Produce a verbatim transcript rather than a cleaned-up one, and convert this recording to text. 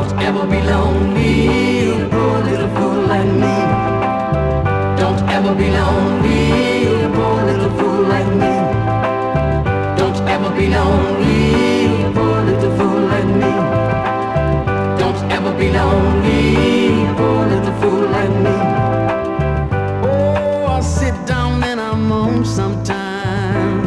Don't ever be lonely, you poor little fool like me. Don't ever be lonely, you poor little fool like me. Don't ever be lonely, you poor little fool like me. Don't ever be lonely, you poor little fool like me. Oh, I sit down and I moan sometimes.